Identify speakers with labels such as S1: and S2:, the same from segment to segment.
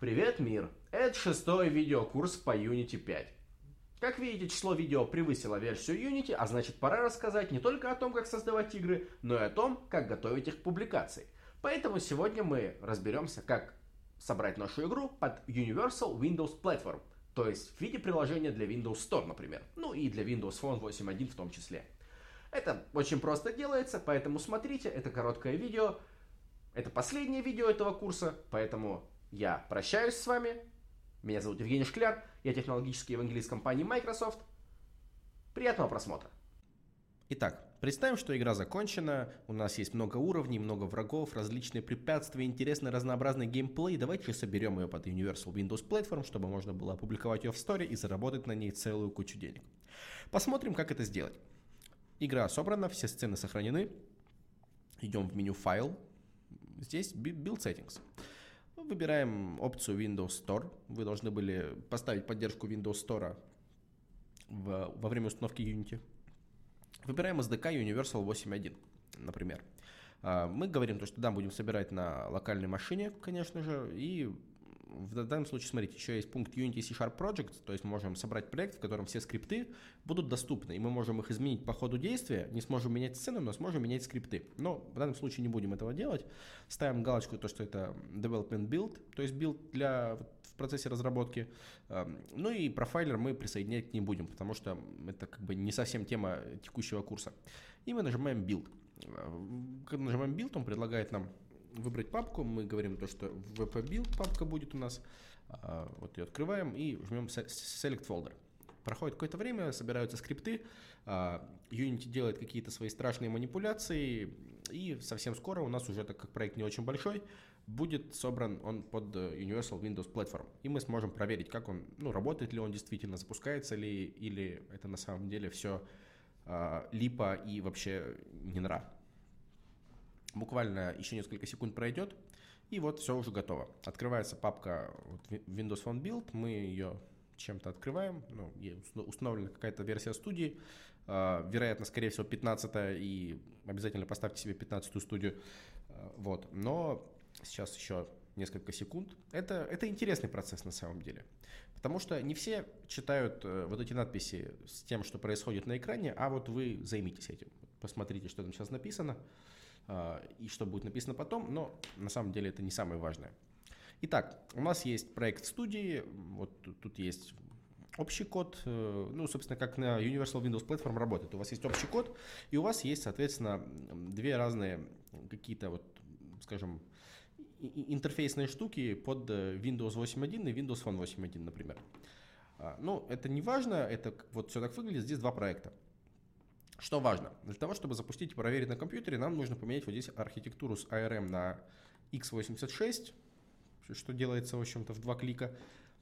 S1: Привет, мир! Это 6-й видеокурс по Unity 5. Как видите, число видео превысило версию Unity, а значит пора рассказать не только о том, как создавать игры, но и о том, как готовить их к публикации. Поэтому сегодня мы разберемся, как собрать нашу игру под Universal Windows Platform, то есть в виде приложения для Windows Store, например, ну и для Windows Phone 8.1 в том числе. Это очень просто делается, поэтому смотрите, это короткое видео, это последнее видео этого курса, поэтому я прощаюсь с вами. Меня зовут Евгений Шкляр, я технологический евангелист компании Microsoft. Приятного просмотра.
S2: Итак, представим, что игра закончена, у нас есть много уровней, много врагов, различные препятствия, интересный разнообразный геймплей. Давайте соберем ее под Universal Windows Platform, чтобы можно было опубликовать ее в Store и заработать на ней целую кучу денег. Посмотрим, как это сделать. Игра собрана, все сцены сохранены. Идем в меню «Файл». Здесь Build Settings. Выбираем опцию Windows Store. Вы должны были поставить поддержку Windows Store во время установки Unity. Выбираем SDK Universal 8.1, например. Мы говорим, что да, будем собирать на локальной машине, конечно же, и в данном случае, смотрите, еще есть пункт Unity C# Project, то есть мы можем собрать проект, в котором все скрипты будут доступны, и мы можем их изменить по ходу действия, не сможем менять сцену, но сможем менять скрипты. Но в данном случае не будем этого делать. Ставим галочку, что это Development Build, то есть билд в процессе разработки. Ну и профайлер мы присоединять не будем, потому что это как бы не совсем тема текущего курса. И мы нажимаем Build. Когда нажимаем Build, он предлагает нам выбрать папку, мы говорим что wp-build папка будет у нас, вот ее открываем и жмем Select Folder. Проходит какое-то время, собираются скрипты, Unity делает какие-то свои страшные манипуляции, и совсем скоро у нас уже, так как проект не очень большой, будет собран он под Universal Windows Platform, и мы сможем проверить, как он, работает ли он действительно, запускается ли, или это на самом деле все липа и вообще не нрав. Буквально еще несколько секунд пройдет, и вот все уже готово. Открывается папка Windows Phone Build, мы ее чем-то открываем, установлена какая-то версия студии, вероятно, скорее всего, 15-я, и обязательно поставьте себе 15-ю студию, вот. Но сейчас еще несколько секунд. Это интересный процесс на самом деле, потому что не все читают вот эти надписи с тем, что происходит на экране, а вот вы займитесь этим, посмотрите, что там сейчас написано, и что будет написано потом, но на самом деле это не самое важное. Итак, у нас есть проект студии, вот тут есть общий код, собственно, как на Universal Windows Platform работает. У вас есть общий код, и у вас есть, соответственно, две разные какие-то, скажем, интерфейсные штуки под Windows 8.1 и Windows Phone 8.1, например. Это не важно, это вот все так выглядит, здесь два проекта. Что важно? Для того, чтобы запустить и проверить на компьютере, нам нужно поменять вот здесь архитектуру с ARM на x86, что делается, в общем-то, в 2 клика.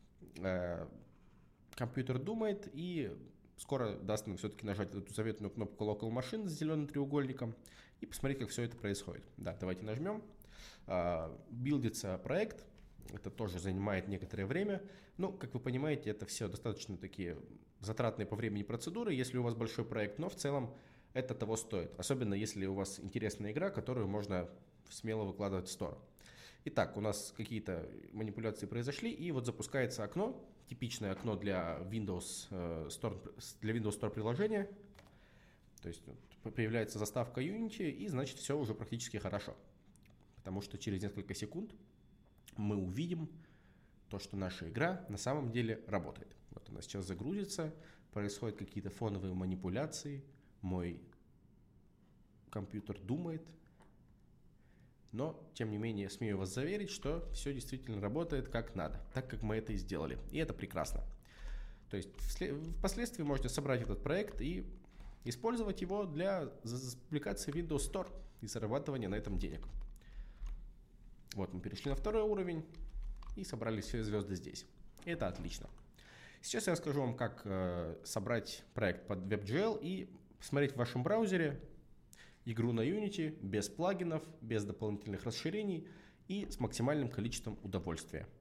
S2: Компьютер думает и скоро даст нам все-таки нажать эту заветную кнопку Local Machine с зеленым треугольником и посмотреть, как все это происходит. Да, давайте нажмем. Билдится проект. Это тоже занимает некоторое время. Как вы понимаете, это все достаточно такие затратные по времени процедуры, если у вас большой проект, но в целом это того стоит. Особенно если у вас интересная игра, которую можно смело выкладывать в Store. Итак, у нас какие-то манипуляции произошли, и вот запускается окно, типичное окно для Windows Store приложения. То есть появляется заставка Unity, и значит все уже практически хорошо. Потому что через несколько секунд мы увидим то, что наша игра на самом деле работает. Вот она сейчас загрузится, происходят какие-то фоновые манипуляции, мой компьютер думает, но, тем не менее, смею вас заверить, что все действительно работает как надо, так как мы это и сделали, и это прекрасно. То есть впоследствии можете собрать этот проект и использовать его для публикации Windows Store и зарабатывания на этом денег. Вот мы перешли на второй уровень и собрали все звезды здесь. Это отлично. Сейчас я расскажу вам, как собрать проект под WebGL и посмотреть в вашем браузере игру на Unity без плагинов, без дополнительных расширений и с максимальным количеством удовольствия.